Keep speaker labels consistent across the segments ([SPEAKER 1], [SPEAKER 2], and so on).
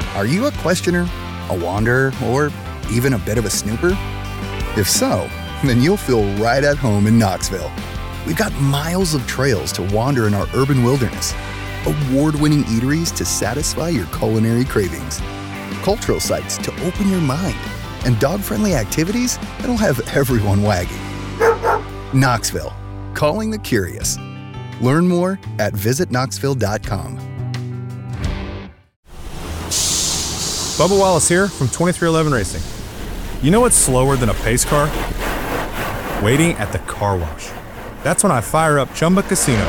[SPEAKER 1] Are you a questioner, a wanderer, or even a bit of a snooper? If so, then you'll feel right at home in Knoxville. We've got miles of trails to wander in our urban wilderness, award-winning eateries to satisfy your culinary cravings, cultural sites to open your mind, and dog-friendly activities that'll have everyone wagging. Knoxville, calling the curious. Learn more at visitknoxville.com.
[SPEAKER 2] Bubba Wallace here from 2311 Racing. You know what's slower than a pace car? Waiting at the car wash. That's when I fire up Chumba Casino.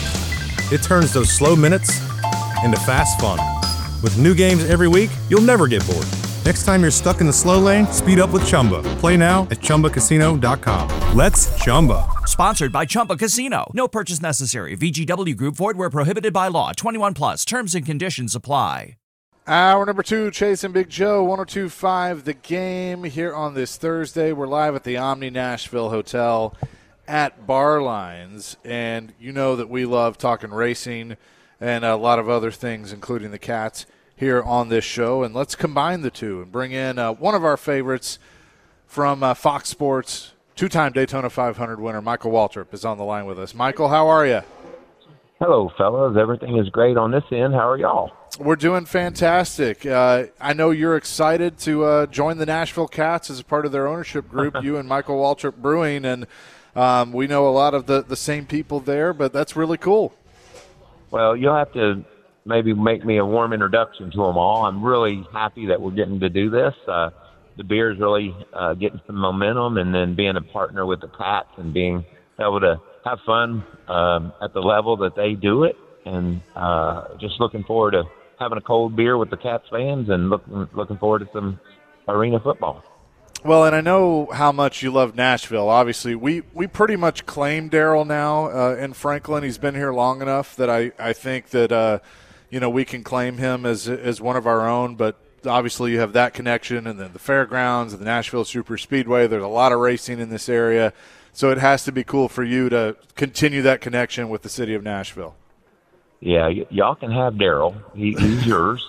[SPEAKER 2] It turns those slow minutes into fast fun. With new games every week, you'll never get bored. Next time you're stuck in the slow lane, speed up with Chumba. Play now at ChumbaCasino.com. Let's Chumba.
[SPEAKER 3] Sponsored by Chumba Casino. No purchase necessary. VGW Group. Void where prohibited by law. 21 plus. Terms and conditions apply.
[SPEAKER 4] Hour number 2, Chase and Big Joe, 102.5 The Game here on this Thursday. We're live at the Omni Nashville Hotel at Barlines, and you know that we love talking racing and a lot of other things, including the Cats, here on this show. And let's combine the two and bring in one of our favorites from Fox Sports, two-time Daytona 500 winner, Michael Waltrip, is on the line with us. Michael, how are you?
[SPEAKER 5] Hello, fellas. Everything is great on this end. How are y'all?
[SPEAKER 4] We're doing fantastic. I know you're excited to join the Nashville Cats as a part of their ownership group, you and Michael Waltrip Brewing, and we know a lot of the same people there, but that's really cool.
[SPEAKER 5] Well, you'll have to maybe make me a warm introduction to them all. I'm really happy that we're getting to do this. The beer's really getting some momentum, and then being a partner with the Cats and being able to have fun at the level that they do it, and just looking forward to having a cold beer with the Cats fans and looking forward to some arena football.
[SPEAKER 4] Well, and I know how much you love Nashville. Obviously, we pretty much claim Darrell now in Franklin. He's been here long enough that I think that we can claim him as one of our own. But obviously, you have that connection, and then the fairgrounds and the Nashville Super Speedway. There's a lot of racing in this area, so it has to be cool for you to continue that connection with the city of Nashville.
[SPEAKER 5] Yeah, y'all can have Darrell. He's yours.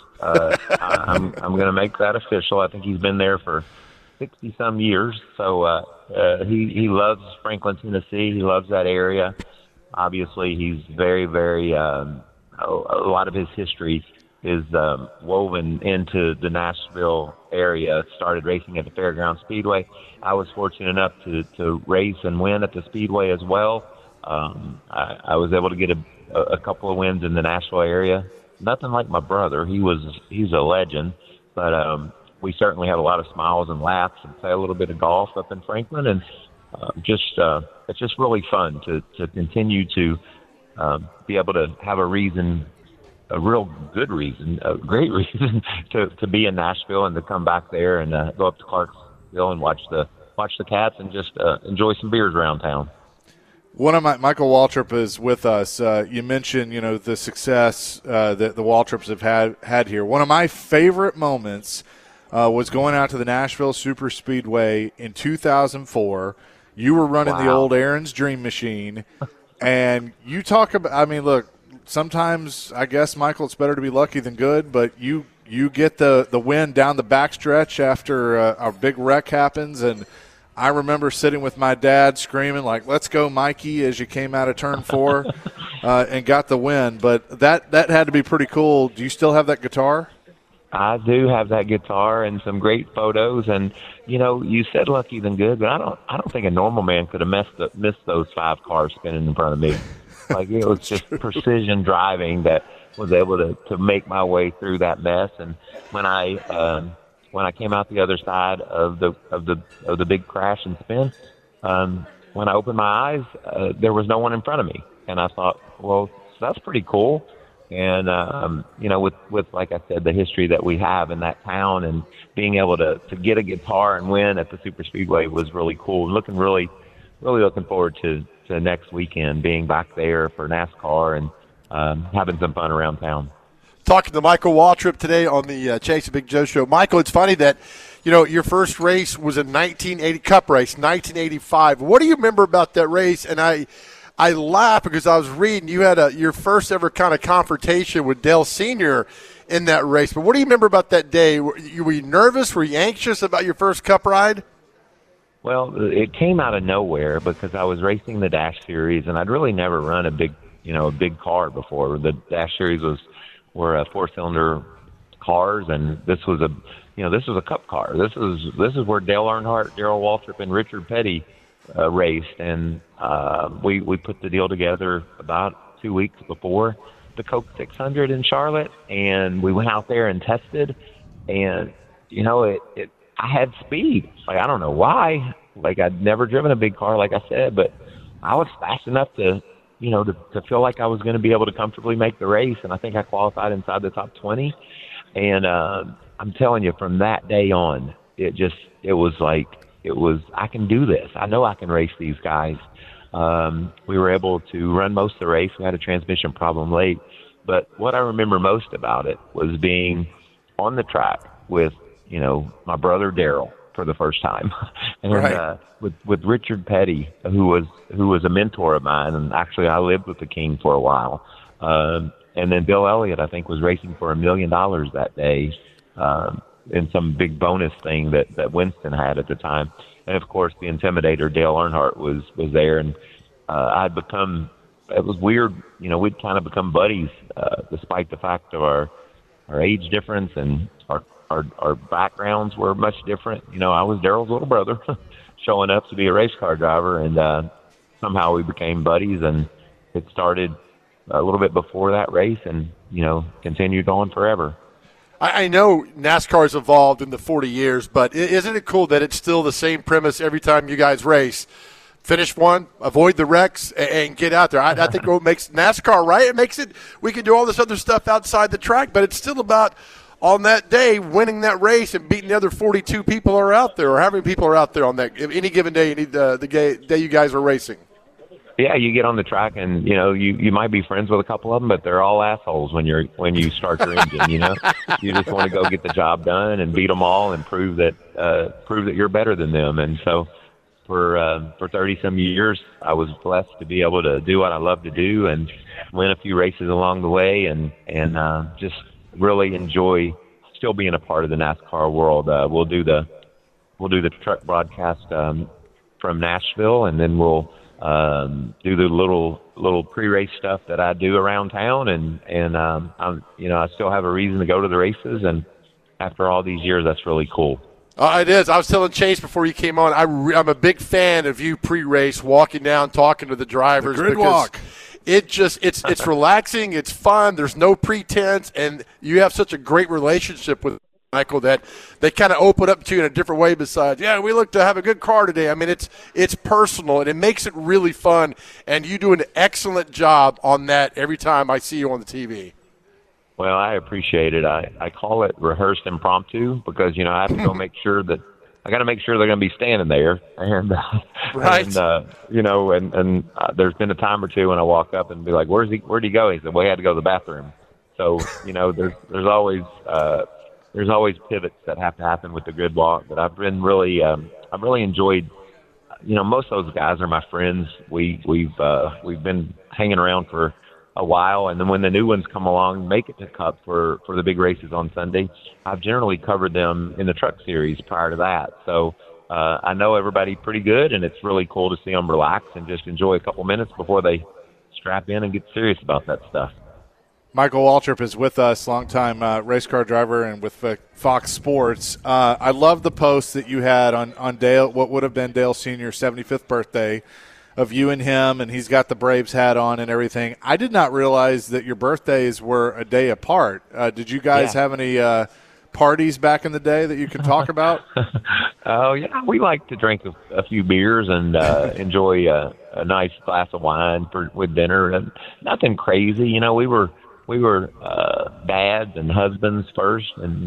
[SPEAKER 5] I'm going to make that official. I think he's been there for 60-some years. So he loves Franklin, Tennessee. He loves that area. Obviously, he's very, very a lot of his history is woven into the Nashville area. Started racing at the Fairgrounds Speedway. I was fortunate enough to race and win at the Speedway as well. I was able to get a couple of wins in the Nashville area. Nothing like my brother. He's a legend, but we certainly had a lot of smiles and laughs and play a little bit of golf up in Franklin, and it's just really fun to continue to be able to have a reason, a real good reason, a great reason to be in Nashville and to come back there and go up to Clarksville and watch the Cats and just enjoy some beers around town.
[SPEAKER 4] One of Michael Waltrip is with us. You mentioned, the success that the Waltrips have had here. One of my favorite moments was going out to the Nashville Super Speedway in 2004. You were running the old Aaron's Dream Machine, and you talk about. Look, sometimes I guess, Michael, it's better to be lucky than good, but you get the win down the backstretch after a big wreck happens, and I remember sitting with my dad screaming, like, let's go, Mikey, as you came out of turn 4 and got the win. But that had to be pretty cool. Do you still have that guitar?
[SPEAKER 5] I do have that guitar and some great photos. And, you said lucky than good, but I don't think a normal man could have missed those 5 cars spinning in front of me. Like, it was just precision driving that was able to make my way through that mess. And when I came out the other side of the big crash and spin, when I opened my eyes, there was no one in front of me, and I thought, well, that's pretty cool. And with like I said, the history that we have in that town, and being able to get a guitar and win at the Super Speedway was really cool. Really looking forward to next weekend, being back there for NASCAR and having some fun around town.
[SPEAKER 6] Talking to Michael Waltrip today on the Chase and Big Joe show. Michael, it's funny that, your first race was a 1980 Cup race, 1985. What do you remember about that race? And I laugh because I was reading you had your first ever kind of confrontation with Dale Sr. in that race. But what do you remember about that day? Were you nervous? Were you anxious about your first Cup ride?
[SPEAKER 5] Well, it came out of nowhere because I was racing the Dash Series, and I'd really never run a big car before. The Dash Series were 4-cylinder cars, and this was a Cup car. This is where Dale Earnhardt, Darrell Waltrip, and Richard Petty raced, and we put the deal together about 2 weeks before the Coke 600 in Charlotte, and we went out there and tested, and I had speed. Like, I don't know why. Like, I'd never driven a big car, like I said, but I was fast enough to feel like I was going to be able to comfortably make the race, and I think I qualified inside the top 20. And I'm telling you, from that day on, I can do this. I know I can race these guys. We were able to run most of the race. We had a transmission problem late. But what I remember most about it was being on the track with, my brother Darrell for the first time. And
[SPEAKER 6] right.
[SPEAKER 5] With Richard Petty, who was a mentor of mine, and actually I lived with the King for a while. And then Bill Elliott, I think, was racing for $1 million that day in some big bonus thing that Winston had at the time. And, of course, the Intimidator, Dale Earnhardt, was there. And it was weird, we'd kind of become buddies despite the fact of our age difference and our backgrounds were much different. I was Darrell's little brother showing up to be a race car driver, and somehow we became buddies, and it started a little bit before that race and, continued on forever.
[SPEAKER 6] I know NASCAR's evolved in the 40 years, but isn't it cool that it's still the same premise every time you guys race? Finish one, avoid the wrecks, and get out there. I think what makes NASCAR right, it makes it – we can do all this other stuff outside the track, but it's still about – on that day, winning that race and beating the other 42 people are out there, or how many people are out there on that any given day? You need the day you guys are racing.
[SPEAKER 5] Yeah, you get on the track, and you might be friends with a couple of them, but they're all assholes when you start your engine. You just want to go get the job done and beat them all and prove that you're better than them. And so, for 30 some years, I was blessed to be able to do what I love to do and win a few races along the way, and just really enjoy still being a part of the NASCAR world. We'll do the truck broadcast from Nashville, and then we'll do the little pre-race stuff that I do around town, and I still have a reason to go to the races, and after all these years, that's really cool.
[SPEAKER 6] It is. I was telling Chase before you came on, I'm a big fan of you pre-race, walking down, talking to the drivers.
[SPEAKER 4] The grid walk.
[SPEAKER 6] It's relaxing, it's fun, there's no pretense, and you have such a great relationship with Michael that they kind of open up to you in a different way besides, we look to have a good car today. I mean, it's personal, and it makes it really fun, and you do an excellent job on that every time I see you on the TV.
[SPEAKER 5] Well, I appreciate it. I call it rehearsed impromptu because, I have to go make sure that I got to make sure they're going to be standing there. And,
[SPEAKER 6] right.
[SPEAKER 5] And there's been a time or two when I walk up and be like, where'd he go? He said, well, he had to go to the bathroom. So, there's always pivots that have to happen with the grid walk. But I've really enjoyed, most of those guys are my friends. We've been hanging around for a while, and then when the new ones come along, make it to Cup for the big races on Sunday. I've generally covered them in the Truck Series prior to that, so I know everybody pretty good, and it's really cool to see them relax and just enjoy a couple minutes before they strap in and get serious about that stuff.
[SPEAKER 4] Michael Waltrip is with us, longtime race car driver and with Fox Sports. I love the post that you had on Dale, what would have been Dale Sr.'s 75th birthday, of you and him, and he's got the Braves hat on and everything. I did not realize that your birthdays were a day apart. Did you guys have any parties back in the day that you can talk about?
[SPEAKER 5] Oh, yeah. We like to drink a few beers and enjoy a nice glass of wine with dinner, and nothing crazy. We were dads and husbands first, and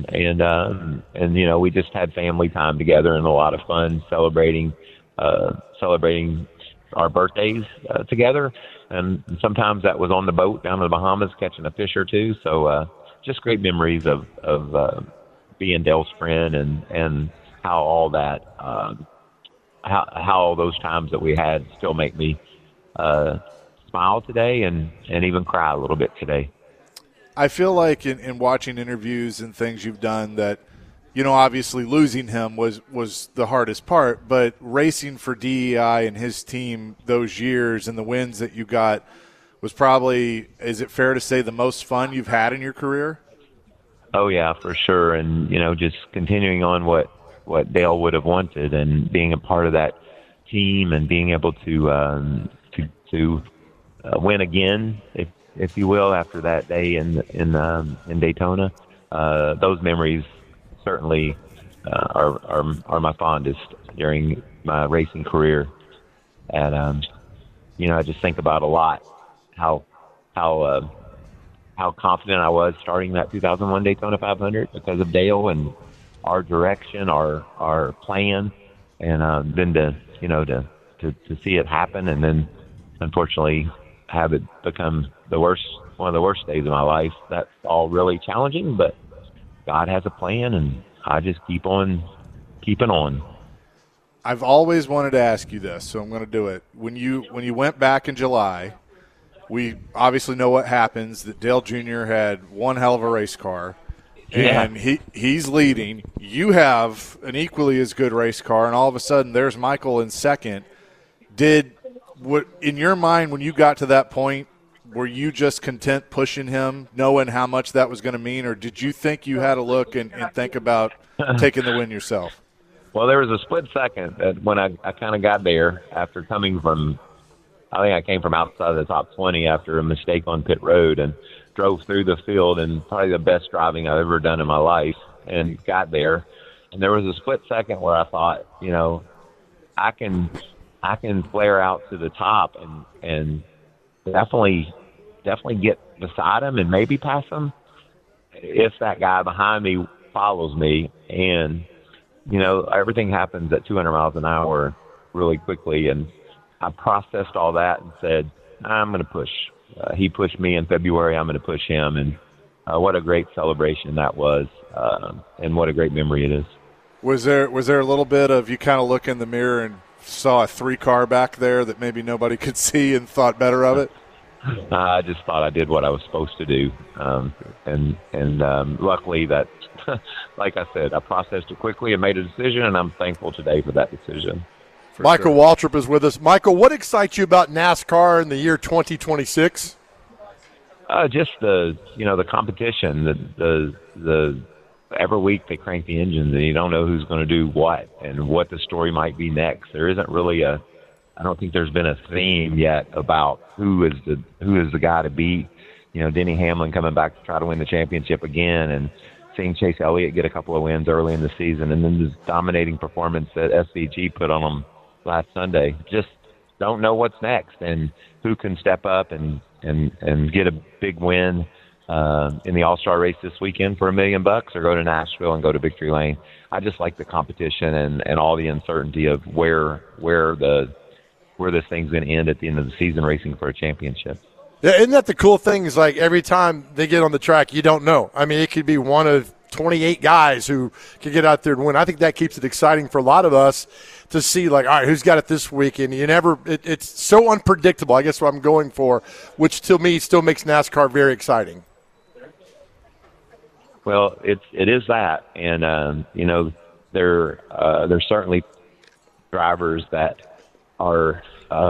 [SPEAKER 5] we just had family time together and a lot of fun celebrating our birthdays together, and sometimes that was on the boat down in the Bahamas catching a fish or two. So just great memories of being Dale's friend, and how all that how all those times that we had still make me smile today and even cry a little bit today.
[SPEAKER 4] I feel like in watching interviews and things you've done that, obviously losing him was the hardest part, but racing for DEI and his team those years and the wins that you got was probably, is it fair to say, the most fun you've had in your career?
[SPEAKER 5] Oh, yeah, for sure. And, just continuing on what Dale would have wanted and being a part of that team and being able to win again, if you will, after that day in Daytona. Those memories certainly are my fondest during my racing career. And, I just think about a lot how confident I was starting that 2001 Daytona 500 because of Dale and our direction, our plan, and then to see it happen, and then unfortunately have it become one of the worst days of my life. That's all really challenging, but God has a plan, and I just keep on keeping on.
[SPEAKER 4] I've always wanted to ask you this, so I'm going to do it. When you went back in July, we obviously know what happens, that Dale Jr. had one hell of a race car, and he's leading. You have an equally as good race car, and all of a sudden there's Michael in second. In your mind, when you got to that point, were you just content pushing him, knowing how much that was going to mean, or did you think you had to look and think about taking the win yourself?
[SPEAKER 5] Well, there was a split second that when I kind of got there after coming from – I think I came from outside the top 20 after a mistake on pit road and drove through the field, and probably the best driving I've ever done in my life, and got there. And there was a split second where I thought, I can flare out to the top and definitely get beside him and maybe pass him if that guy behind me follows me. And, everything happens at 200 miles an hour really quickly, and I processed all that and said, I'm going to push. He pushed me in February. I'm going to push him. And what a great celebration that was, and what a great memory it is.
[SPEAKER 4] Was there a little bit of you kind of look in the mirror and saw a 3-car back there that maybe nobody could see and thought better of it?
[SPEAKER 5] I just thought I did what I was supposed to do. And luckily that, like I said, I processed it quickly and made a decision, and I'm thankful today for that decision.
[SPEAKER 6] Michael Waltrip is with us. Michael, what excites you about NASCAR in the year 2026?
[SPEAKER 5] Just the competition. The every week they crank the engines, and you don't know who's going to do what and what the story might be next. There isn't really I don't think there's been a theme yet about who is the guy to beat. Denny Hamlin coming back to try to win the championship again, and seeing Chase Elliott get a couple of wins early in the season, and then this dominating performance that SVG put on them last Sunday. Just don't know what's next and who can step up and get a big win in the All-Star race this weekend for $1 million, or go to Nashville and go to Victory Lane. I just like the competition and all the uncertainty of where this thing's going to end at the end of the season, racing for a championship.
[SPEAKER 6] Yeah, isn't that the cool thing is, like, every time they get on the track, you don't know. I mean, it could be one of 28 guys who can get out there and win. I think that keeps it exciting for a lot of us to see, like, all right, who's got it this week? And it's so unpredictable, I guess what I'm going for, which to me still makes NASCAR very exciting.
[SPEAKER 5] Well, it is that. And, there's certainly drivers that are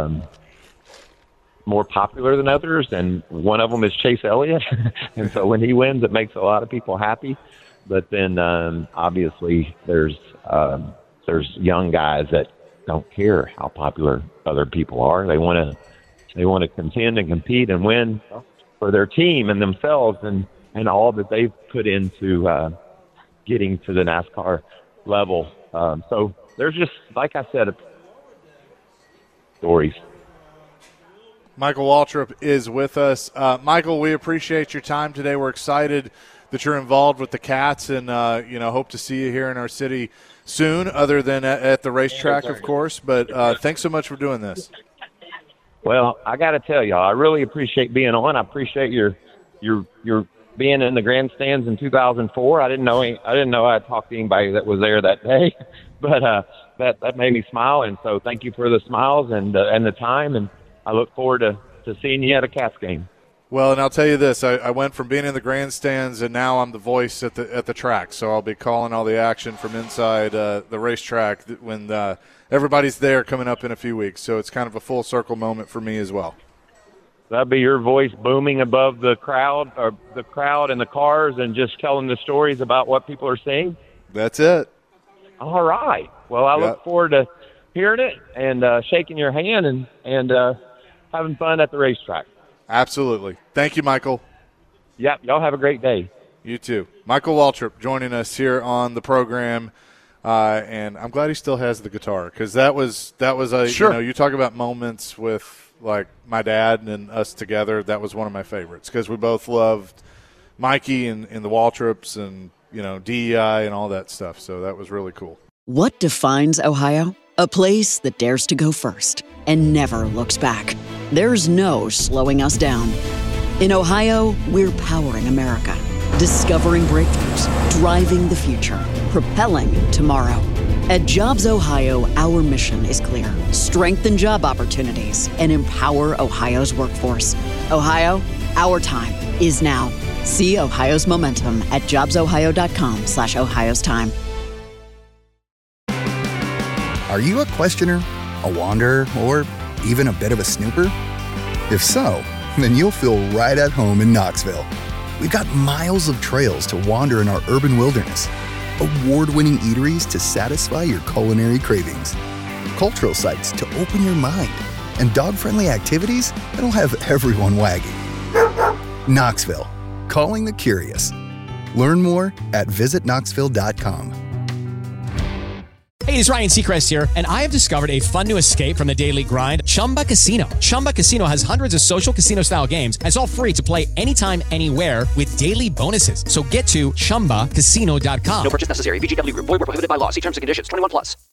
[SPEAKER 5] more popular than others, and one of them is Chase Elliott. And so when he wins, it makes a lot of people happy. But then obviously there's young guys that don't care how popular other people are. They want to contend and compete and win for their team and themselves and all that they've put into getting to the NASCAR level. So there's just, like I said, stories.
[SPEAKER 4] Michael Waltrip is with us. Michael, we appreciate your time today. We're excited that you're involved with the Cats, and hope to see you here in our city soon, other than at the racetrack, of course. But thanks so much for doing this.
[SPEAKER 5] Well, I got to tell y'all, I really appreciate being on. I appreciate your being in the grandstands in 2004. I didn't know I'd talked to anybody that was there that day, but that made me smile. And so thank you for the smiles and the time. And I look forward to seeing you at a Cats game.
[SPEAKER 4] Well, and I'll tell you this: I went from being in the grandstands, and now I'm the voice at the track. So I'll be calling all the action from inside the racetrack when everybody's there coming up in a few weeks. So it's kind of a full circle moment for me as well.
[SPEAKER 5] That'll be your voice booming above the crowd and the cars, and just telling the stories about what people are seeing.
[SPEAKER 4] That's it.
[SPEAKER 5] All right. Well, I look forward to hearing it and shaking your hand and having fun at the racetrack.
[SPEAKER 4] Absolutely. Thank you, Michael.
[SPEAKER 5] Yep. Y'all have a great day.
[SPEAKER 4] You too. Michael Waltrip joining us here on the program, and I'm glad he still has the guitar, because that was a
[SPEAKER 6] sure.
[SPEAKER 4] You talk about moments with like my dad and us together. That was one of my favorites because we both loved Mikey and the Waltrips and DEI and all that stuff. So that was really cool.
[SPEAKER 7] What defines Ohio? A place that dares to go first and never looks back. There's no slowing us down. In Ohio, we're powering America, discovering breakthroughs, driving the future, propelling tomorrow. At Jobs Ohio, our mission is clear: strengthen job opportunities and empower Ohio's workforce. Ohio, our time is now. See Ohio's momentum at jobsohio.com/Ohio's time.
[SPEAKER 1] Are you a questioner, a wanderer, or even a bit of a snooper? If so, then you'll feel right at home in Knoxville. We've got miles of trails to wander in our urban wilderness, award-winning eateries to satisfy your culinary cravings, cultural sites to open your mind, and dog-friendly activities that'll have everyone wagging. Knoxville, calling the curious. Learn more at visitknoxville.com.
[SPEAKER 8] Hey, it's Ryan Seacrest here, and I have discovered a fun new escape from the daily grind, Chumba Casino. Chumba Casino has hundreds of social casino-style games, and it's all free to play anytime, anywhere with daily bonuses. So get to ChumbaCasino.com.
[SPEAKER 9] No purchase necessary. VGW Group. Void where prohibited by law. See terms and conditions. 21+.